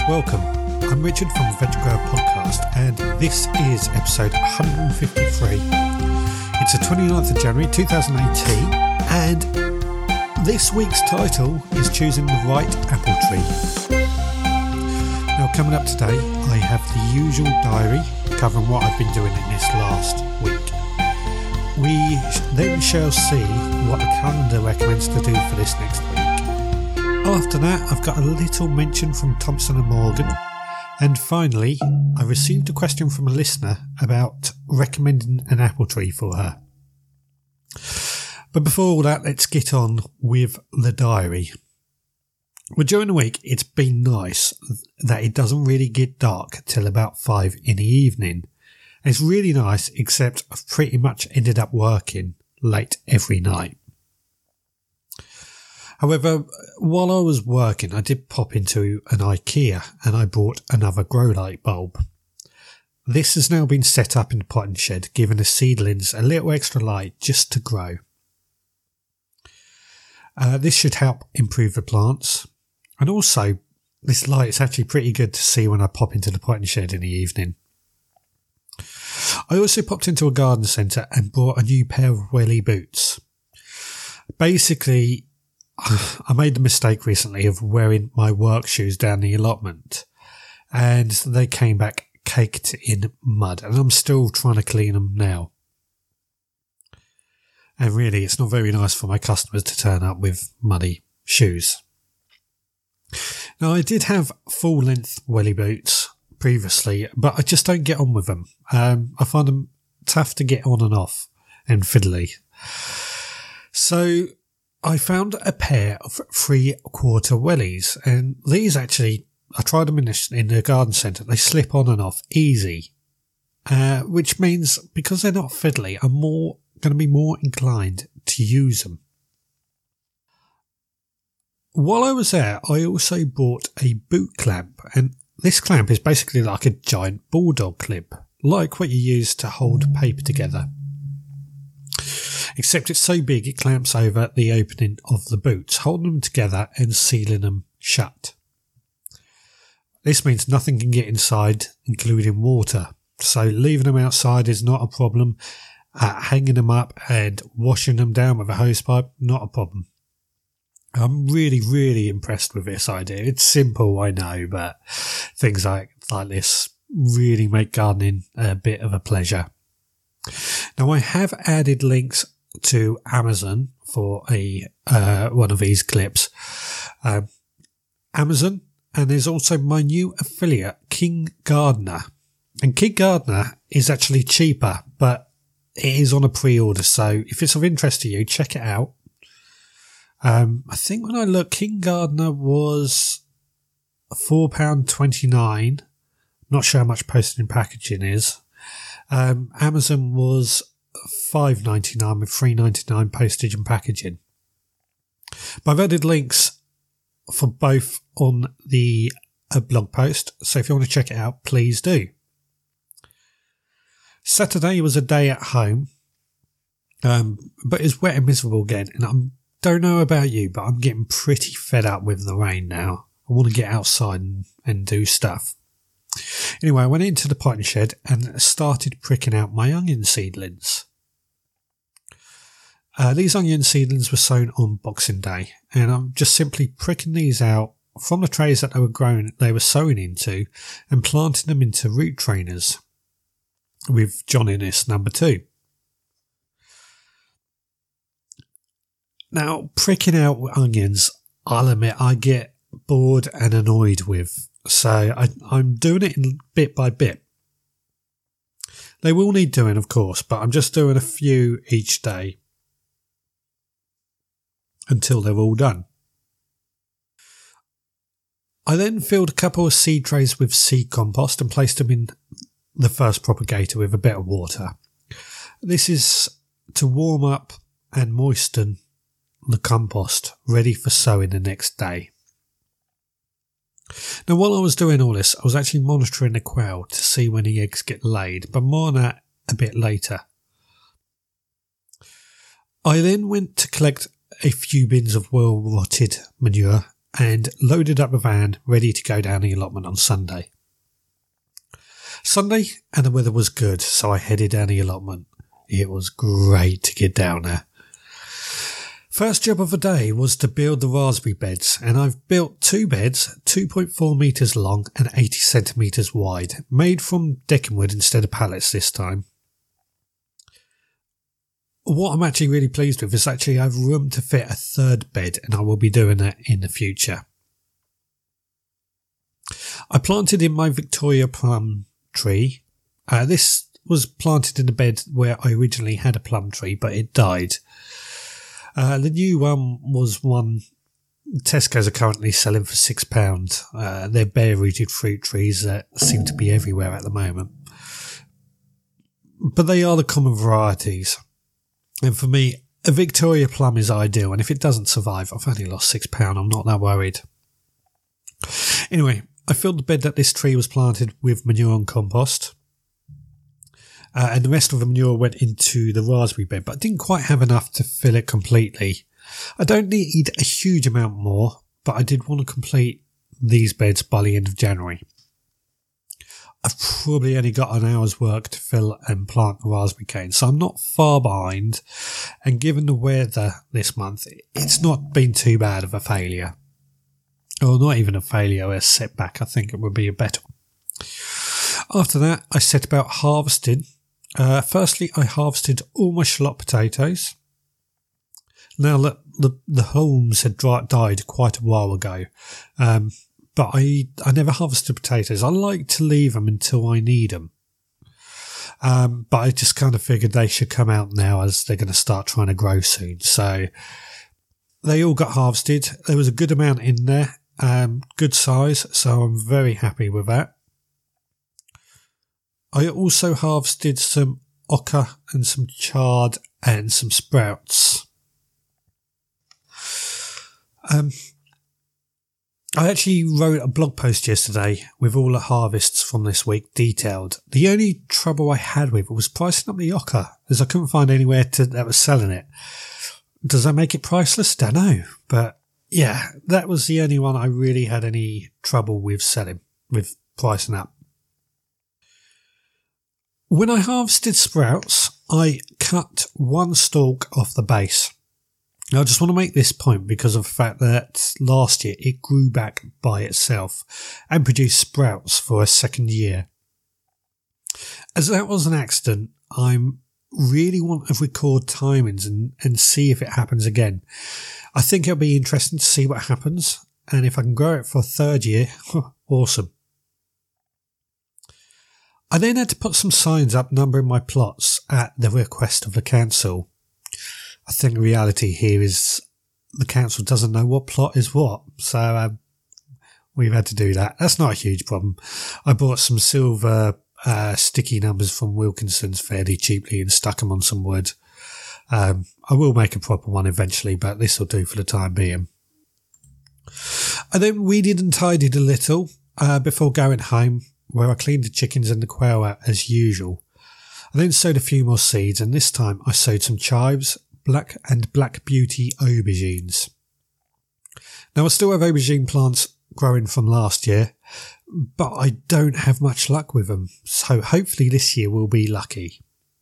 welcome. I'm Richard from the Veg Grower Podcast, and this is episode 153. It's the 29th of January 2018, and this week's title is Choosing the Right Apple Tree. Now, coming up today, I have the usual diary covering what I've been doing in this last week. We then shall see what the calendar recommends to do for this next week. After that, I've got a little mention from Thompson & Morgan. And finally, I received a question from a listener about recommending an apple tree for her. But before all that, let's get on with the diary. Well, during the week, it's been nice that it doesn't really get dark till about 5 in the evening. It's really nice, except I've pretty much ended up working late every night. However, while I was working, I did pop into an IKEA and I bought another grow light bulb. This has now been set up in the potting shed, giving the seedlings a little extra light just to grow. This should help improve the plants. And also, this light is actually pretty good to see when I pop into the potting shed in the evening. I also popped into a garden centre and bought a new pair of welly boots. Basically, I made the mistake recently of wearing my work shoes down the allotment, and they came back caked in mud, and I'm still trying to clean them now. And really, it's not very nice for my customers to turn up with muddy shoes. Now, I did have full-length welly boots previously, but I just don't get on with them. I find them tough to get on and off and fiddly. So I found a pair of 3/4 wellies, and these actually, I tried them in the garden centre. They slip on and off easy, which means because they're not fiddly, I'm going to be more inclined to use them. While I was there, I also bought a boot clamp, and this clamp is basically like a giant bulldog clip, like what you use to hold paper together. Except it's so big it clamps over the opening of the boots, holding them together and sealing them shut. This means nothing can get inside, including water, so leaving them outside is not a problem. Hanging them up and washing them down with a hosepipe, not a problem. I'm really, really impressed with this idea. It's simple, I know, but things like this really make gardening a bit of a pleasure. Now, I have added links to Amazon for one of these clips. Amazon, and there's also my new affiliate, King Gardener. And King Gardener is actually cheaper, but it is on a pre-order, so if it's of interest to you, check it out. I think when I look, King Gardener was £4.29. Not sure how much postage and packaging is. Amazon was $5.99 with $3.99 postage and packaging. But I've added links for both on the blog post, so if you want to check it out, please do. Saturday was a day at home, but it's wet and miserable again, and I don't know about you, but I'm getting pretty fed up with the rain now. I want to get outside and do stuff. Anyway, I went into the potting shed and started pricking out my onion seedlings. These onion seedlings were sown on Boxing Day, and I'm just simply pricking these out from the trays that they were sown into and planting them into root trainers with John Innes number 2. Now, pricking out onions, I'll admit I get bored and annoyed with, so I'm doing it in bit by bit. They will need doing, of course, but I'm just doing a few each day until they're all done. I then filled a couple of seed trays with seed compost and placed them in the first propagator with a bit of water. This is to warm up and moisten the compost, ready for sowing the next day. Now, while I was doing all this, I was actually monitoring the quail to see when the eggs get laid, but more on that a bit later. I then went to collect a few bins of well-rotted manure and loaded up the van ready to go down the allotment on Sunday. Sunday, and the weather was good, so I headed down the allotment. It was great to get down there. First job of the day was to build the raspberry beds, and I've built 2 beds, 2.4 metres long and 80 centimetres wide, made from decking wood instead of pallets this time. What I'm actually really pleased with is actually I have room to fit a 3rd bed, and I will be doing that in the future. I planted in my Victoria plum tree. This was planted in a bed where I originally had a plum tree, but it died. The new one was one Tesco's are currently selling for £6. They're bare-rooted fruit trees that seem to be everywhere at the moment. But they are the common varieties. And for me, a Victoria plum is ideal. And if it doesn't survive, I've only lost £6. I'm not that worried. Anyway, I filled the bed that this tree was planted with manure and compost. And the rest of the manure went into the raspberry bed, but I didn't quite have enough to fill it completely. I don't need a huge amount more, but I did want to complete these beds by the end of January. I've probably only got an hour's work to fill and plant the raspberry cane, so I'm not far behind. And given the weather this month, it's not been too bad of a failure. Or not even a failure, a setback. I think it would be a better one. After that, I set about harvesting. Firstly, I harvested all my shallot potatoes. Now, the haulms had died quite a while ago, but I never harvested potatoes. I like to leave them until I need them. But I just kind of figured they should come out now as they're going to start trying to grow soon. So they all got harvested. There was a good amount in there, good size, so I'm very happy with that. I also harvested some oca and some chard and some sprouts. I actually wrote a blog post yesterday with all the harvests from this week detailed. The only trouble I had with it was pricing up the oca, as I couldn't find anywhere that was selling it. Does that make it priceless? Don't know. But yeah, that was the only one I really had any trouble with selling, with pricing up. When I harvested sprouts, I cut one stalk off the base. Now, I just want to make this point because of the fact that last year it grew back by itself and produced sprouts for a second year. As that was an accident, I really want to record timings and see if it happens again. I think it'll be interesting to see what happens, and if I can grow it for a 3rd year, awesome. I then had to put some signs up numbering my plots at the request of the council. I think the reality here is the council doesn't know what plot is what, so we've had to do that. That's not a huge problem. I bought some silver sticky numbers from Wilkinson's fairly cheaply and stuck them on some wood. I will make a proper one eventually, but this will do for the time being. I then weeded and tidied a little before going home, where I cleaned the chickens and the quail out as usual. I then sowed a few more seeds, and this time I sowed some chives, black beauty aubergines. Now, I still have aubergine plants growing from last year, but I don't have much luck with them, so hopefully this year will be lucky.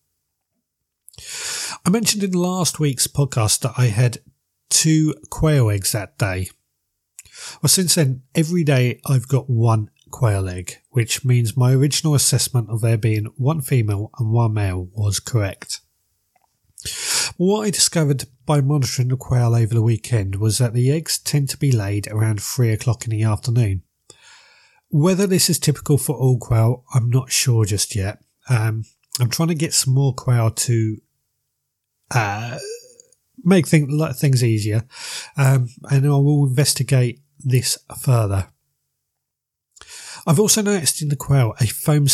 I mentioned in last week's podcast that I had 2 quail eggs that day. Well, since then, every day I've got 1 quail egg, which means my original assessment of there being 1 female and 1 male was correct. What I discovered by monitoring the quail over the weekend was that the eggs tend to be laid around 3 o'clock in the afternoon. Whether this is typical for all quail, I'm not sure just yet. I'm trying to get some more quail to make things easier, and I will investigate this further. I've also noticed in the quail a foam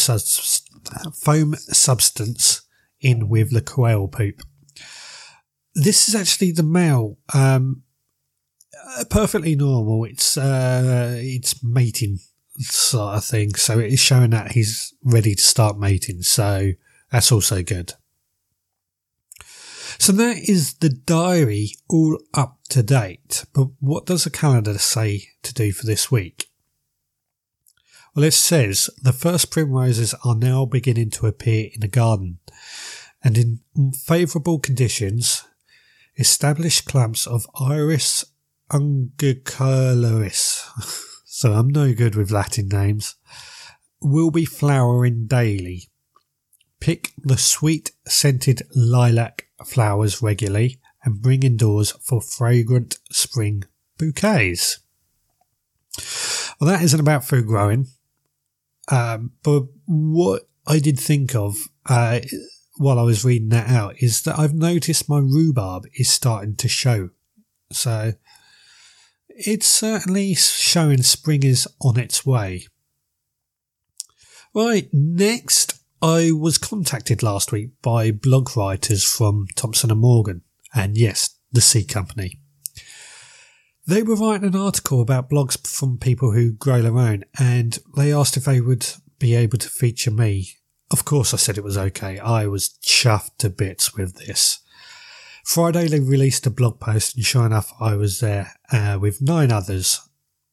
substance in with the quail poop. This is actually the male, perfectly normal. It's mating sort of thing, so it is showing that he's ready to start mating. So that's also good. So that is the diary all up to date, but what does the calendar say to do for this week? Well, it says the first primroses are now beginning to appear in the garden, and in favourable conditions, established clumps of Iris ungularius, so I'm no good with Latin names, will be flowering daily. Pick the sweet scented lilac flowers regularly and bring indoors for fragrant spring bouquets. Well, that isn't about food growing, but what I did think of while I was reading that out is that I've noticed my rhubarb is starting to show. So it's certainly showing spring is on its way. Right, next, I was contacted last week by blog writers from Thompson & Morgan, and yes, the Seed Company. They were writing an article about blogs from people who grow their own, and they asked if they would be able to feature me. Of course I said it was okay. I was chuffed to bits with this. Friday they released a blog post, and sure enough I was there with 9 others,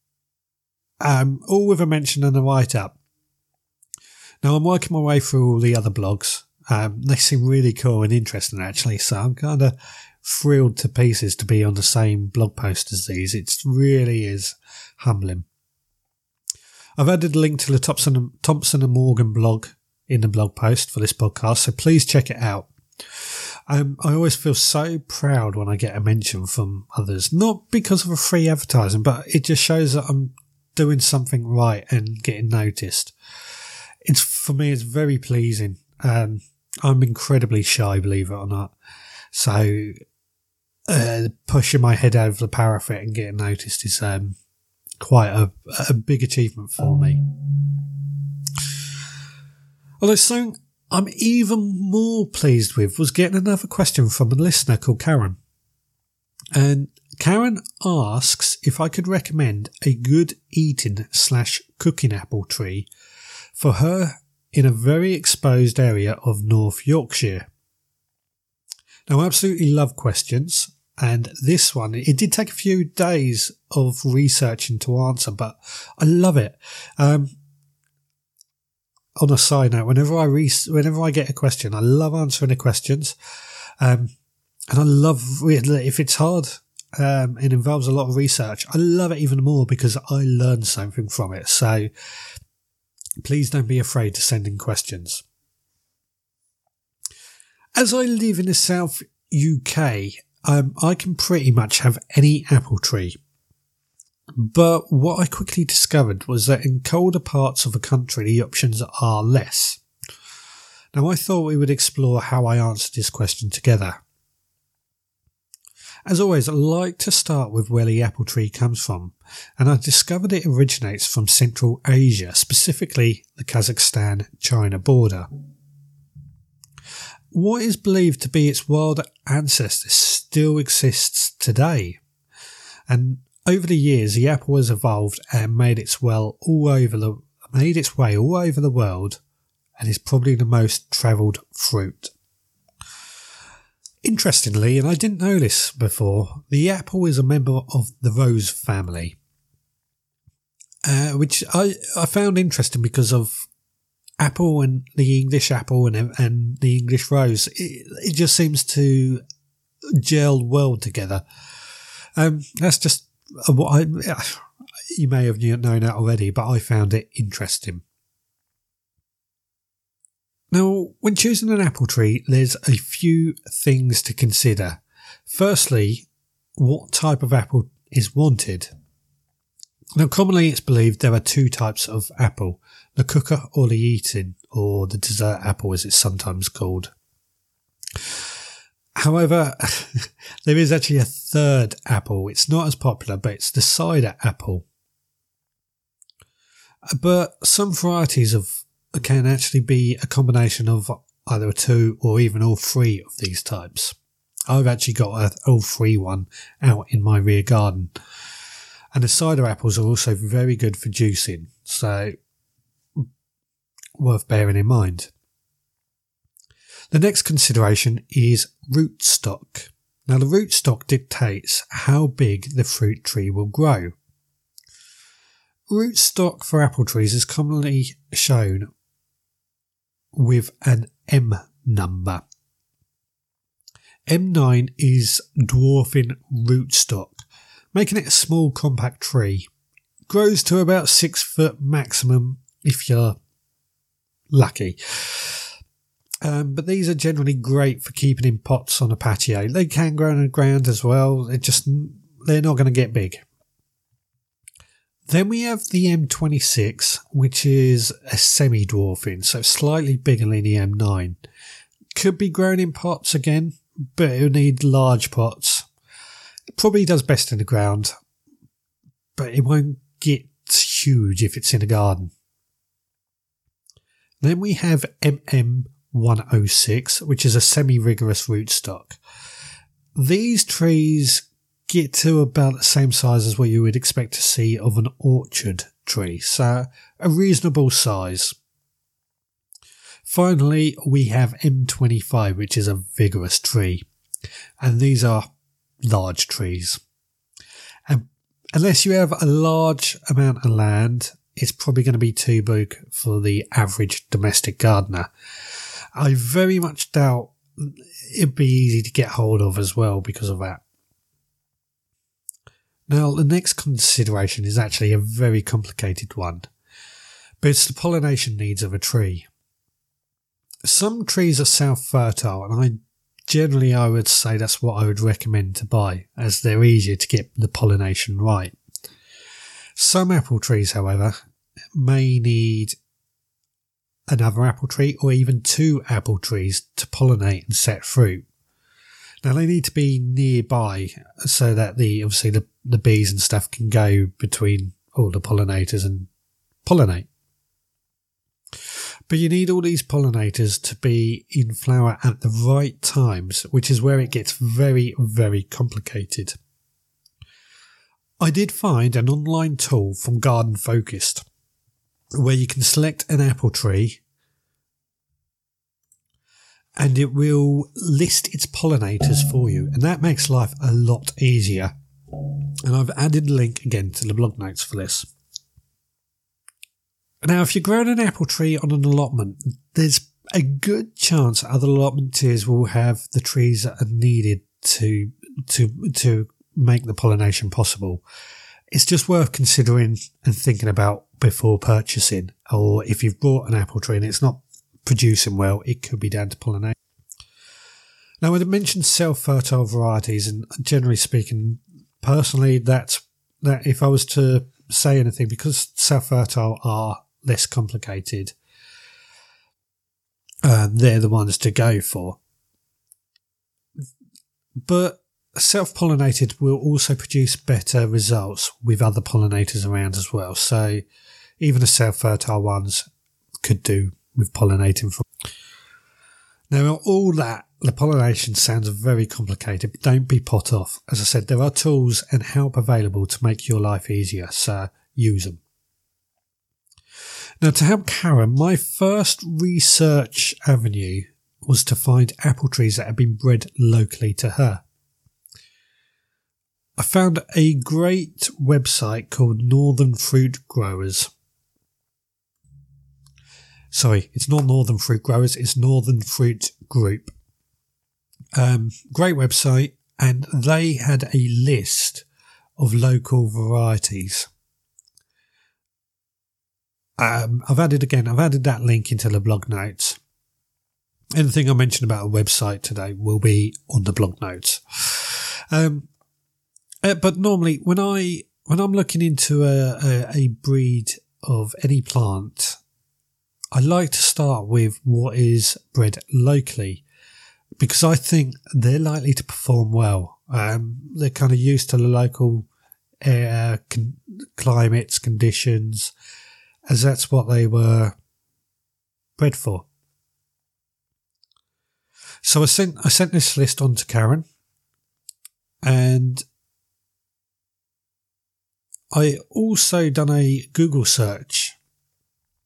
all with a mention and a write-up. Now I'm working my way through all the other blogs. They seem really cool and interesting actually, so I'm kind of thrilled to pieces to be on the same blog post as these. It really is humbling. I've added a link to the Thompson & Morgan blog in the blog post for this podcast, so please check it out. I always feel so proud when I get a mention from others, not because of a free advertising, but it just shows that I'm doing something right and getting noticed. For me, it's very pleasing. I'm incredibly shy, believe it or not. So, pushing my head over the parapet and getting noticed is quite a big achievement for me. Although something I'm even more pleased with was getting another question from a listener called Karen. And Karen asks if I could recommend a good eating/cooking apple tree for her in a very exposed area of North Yorkshire. Now, I absolutely love questions, and this one, it did take a few days of researching to answer, but I love it. On a side note, whenever I get a question, I love answering the questions, and I love if it's hard and involves a lot of research. I love it even more because I learn something from it. So please don't be afraid to send in questions. As I live in the South UK, I can pretty much have any apple tree. But what I quickly discovered was that in colder parts of the country, the options are less. Now, I thought we would explore how I answered this question together. As always, I like to start with where the apple tree comes from, and I discovered it originates from Central Asia, specifically the Kazakhstan-China border. What is believed to be its wild ancestor still exists today, and over the years, the apple has evolved and made its way all over the world, and is probably the most travelled fruit. Interestingly, and I didn't know this before, the apple is a member of the rose family, which I found interesting because of apple and the English apple and the English rose. It just seems to gel well together. That's just what you may have known that already, but I found it interesting. Now, when choosing an apple tree, there's a few things to consider. Firstly, what type of apple is wanted? Now, commonly it's believed there are 2 types of apple, the cooker or the eating, or the dessert apple as it's sometimes called. However, there is actually a 3rd apple. It's not as popular, but it's the cider apple. But some varieties can actually be a combination of either 2 or even all 3 of these types. I've actually got an all 3 one out in my rear garden. And the cider apples are also very good for juicing, so worth bearing in mind. The next consideration is rootstock. Now, the rootstock dictates how big the fruit tree will grow. Rootstock for apple trees is commonly shown with an M number. M9 is dwarfing rootstock, making it a small compact tree. Grows to about 6 foot maximum if you're lucky. But these are generally great for keeping in pots on a patio. They can grow on the ground as well. They're not going to get big. Then we have the M26, which is a semi-dwarfing, so slightly bigger than the M9. Could be grown in pots again, but it would need large pots. It probably does best in the ground, but it won't get huge if it's in a garden. Then we have MM106, which is a semi-rigorous rootstock. These trees get to about the same size as what you would expect to see of an orchard tree, so a reasonable size. Finally, we have M25, which is a vigorous tree, and these are large trees. And unless you have a large amount of land, it's probably going to be too big for the average domestic gardener. I very much doubt it'd be easy to get hold of as well because of that. Now, the next consideration is actually a very complicated one, but it's the pollination needs of a tree. Some trees are self-fertile, and I would say that's what I would recommend to buy, as they're easier to get the pollination right. Some apple trees, however, may need another apple tree or even 2 apple trees to pollinate and set fruit. Now, they need to be nearby so that the bees and stuff can go between all the pollinators and pollinate. But you need all these pollinators to be in flower at the right times, which is where it gets very, very complicated. I did find an online tool from Garden Focused where you can select an apple tree and it will list its pollinators for you, and that makes life a lot easier. And I've added a link again to the blog notes for this. Now, if you're growing an apple tree on an allotment, there's a good chance other allotmenteers will have the trees that are needed to make the pollination possible. It's just worth considering and thinking about before purchasing. Or if you've bought an apple tree and it's not producing well, it could be down to pollination. Now, I mentioned self-fertile varieties, and generally speaking, personally, that if I was to say anything, because self-fertile are less complicated, they're the ones to go for. But self-pollinated will also produce better results with other pollinators around as well. So even the self-fertile ones could do with pollinating from. Now, all that, the pollination sounds very complicated, but don't be put off. As I said, there are tools and help available to make your life easier, so use them. Now, to help Karen, my first research avenue was to find apple trees that had been bred locally to her. I found a great website called Northern Fruit Growers. Sorry, it's not Northern Fruit Growers, it's Northern Fruit Group. Great website, and they had a list of local varieties. I've added that link into the blog notes. Anything I mentioned about a website today will be on the blog notes. But normally when I'm looking into a breed of any plant, I like to start with what is bred locally, because I think they're likely to perform well. They're kind of used to the local climates, conditions, as that's what they were bred for. So I sent this list on to Karen, and I also done a Google search.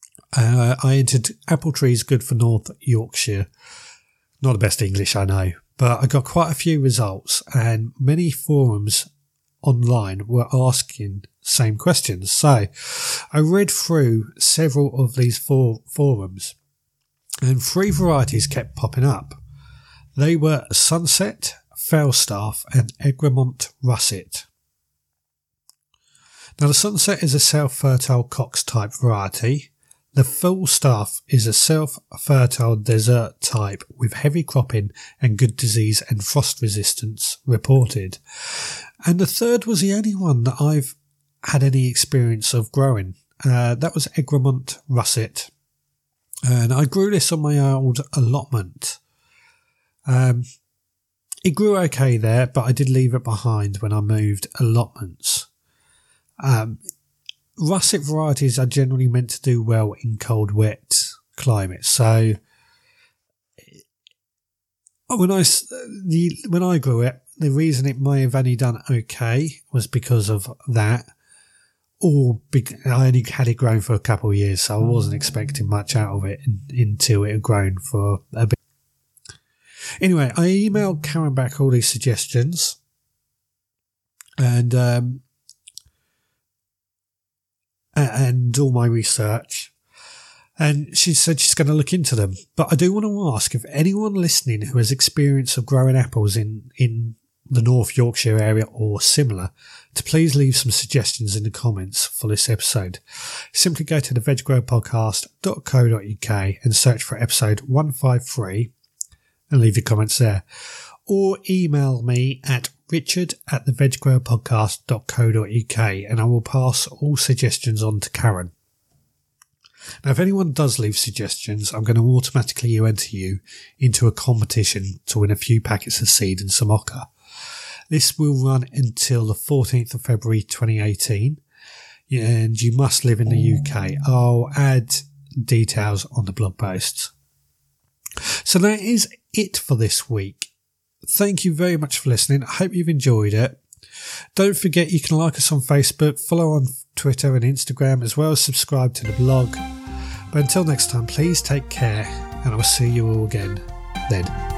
I entered apple trees good for North Yorkshire. Not the best English, I know, but I got quite a few results, and many forums online were asking same questions. So I read through several of these forums, and 3 varieties kept popping up. They were Sunset, Falstaff and Egremont Russet. Now the Sunset is a self-fertile Cox type variety. The Falstaff is a self-fertile desert type with heavy cropping and good disease and frost resistance reported. And the third was the only one that I've had any experience of growing. That was Egremont Russet. And I grew this on my old allotment. It grew okay there, but I did leave it behind when I moved allotments. Russet varieties are generally meant to do well in cold, wet climates. So when I grew it, the reason it may have only done okay was because of that, or I only had it grown for a couple of years, so I wasn't expecting much out of it until it had grown for a bit. Anyway, I emailed Karen back all these suggestions, and all my research, and she said she's going to look into them. But I do want to ask if anyone listening who has experience of growing apples in the North Yorkshire area or similar, to please leave some suggestions in the comments for this episode. Simply go to the veggrowpodcast.co.uk and search for episode 153 and leave your comments there. Or email me at richard@theveggrowpodcast.co.uk and I will pass all suggestions on to Karen. Now, if anyone does leave suggestions, I'm going to automatically enter you into a competition to win a few packets of seed and some ocker. This will run until the 14th of February 2018, and you must live in the UK. I'll add details on the blog posts. So that is it for this week. Thank you very much for listening. I hope you've enjoyed it. Don't forget you can like us on Facebook, follow on Twitter and Instagram, as well as subscribe to the blog. But until next time, please take care, and I will see you all again then.